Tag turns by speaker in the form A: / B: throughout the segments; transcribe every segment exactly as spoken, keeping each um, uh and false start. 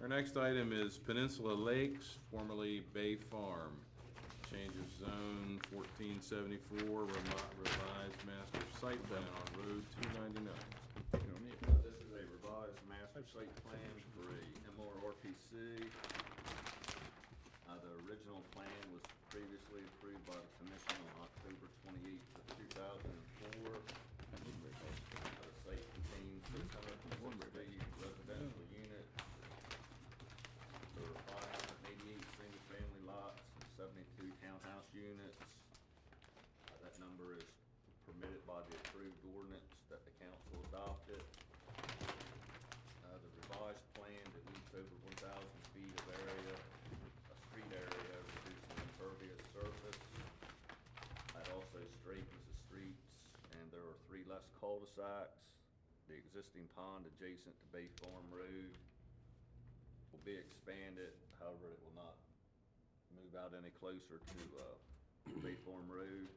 A: Our next item is Peninsula Lakes, formerly Bay Farm. Change of zone fourteen seventy-four, remi- revised master site plan on Road two ninety-nine.
B: This is a revised master site plan for a M R R P C. Uh, the original plan was previously approved by the commission on October twenty-eighth of two thousand four. The site contains six hundred sixty residential units. There are five hundred eighty-eight single-family lots and seventy-two townhouse units. Uh, that number is permitted by the approved ordinance that the council adopted. Uh, the revised plan deletes over one thousand feet of area, a street area, reducing impervious surface. That also straightens the streets, and there are three less cul-de-sacs. The existing pond adjacent to Bay Farm Road will be expanded, however, it will not move out any closer to, uh, Bay Farm Road.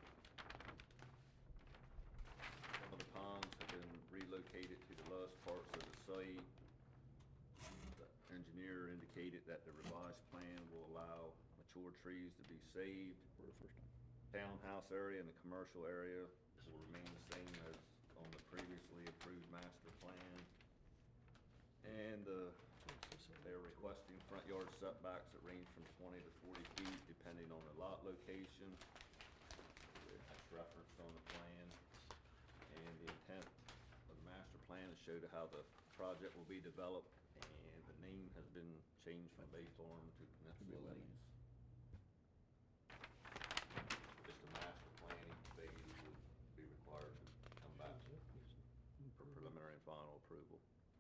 B: Some of the ponds have been relocated to the lowest parts of the site. The engineer indicated that the revised plan will allow mature trees to be saved. Townhouse area and the commercial area will remain the same as on the previously approved master plan. And the, they're requesting front yard setbacks that range from twenty to forty feet depending on the lot location. That's referenced on the plan. And the intent of the master plan is show to how the project will be developed, and the name has been changed from Bay Farm to Peninsula Lakes. Just a master planning phase would be required to come back for preliminary and final approval.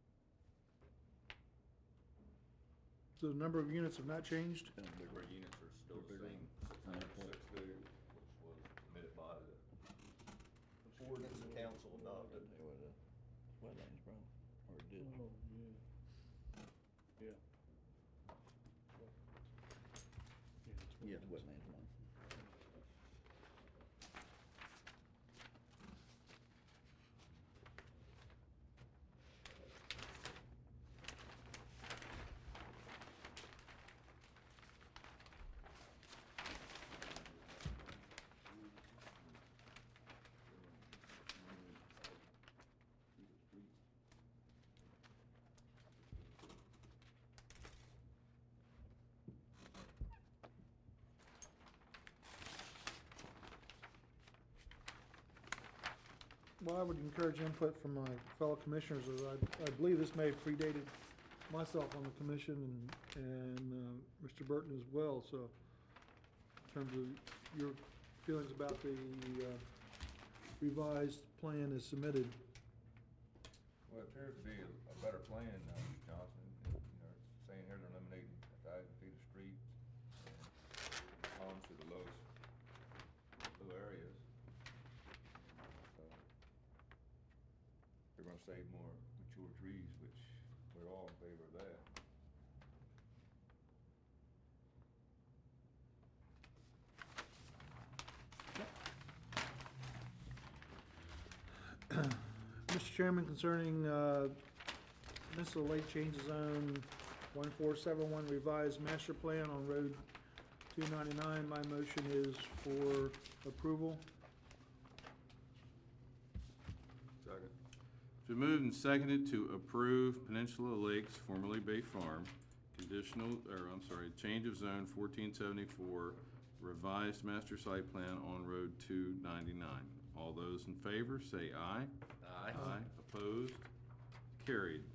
C: So the number of units have not changed?
B: Number of units are still the same, six hundred sixty, which was permitted by the ordinance the council adopted.
D: Wetlands, bro, or a ditch.
C: Oh, yeah. Yeah.
D: Yeah, it's wetlands one.
C: Well, I would encourage input from my fellow commissioners, as I, I believe this may have predated myself on the commission and, and, uh, Mister Burton as well, so in terms of your feelings about the, uh, revised plan as submitted.
E: Well, it appears to be a, a better plan, uh, Mister Johnson. You know, it's saying here they're eliminating a thousand feet of streets and homes to the lowest, low areas. So, they're gonna save more mature trees, which we're all in favor of that.
C: Mister Chairman, concerning, uh, Peninsula Lake change of zone one four seven one revised master plan on Road two ninety-nine, my motion is for approval.
B: Second.
A: It's been moved and seconded to approve Peninsula Lakes, formerly Bay Farm, conditional, or I'm sorry, change of zone fourteen seventy-four, revised master site plan on Road two ninety-nine. All those in favor, say aye.
B: Aye.
A: Aye. Opposed? Carried.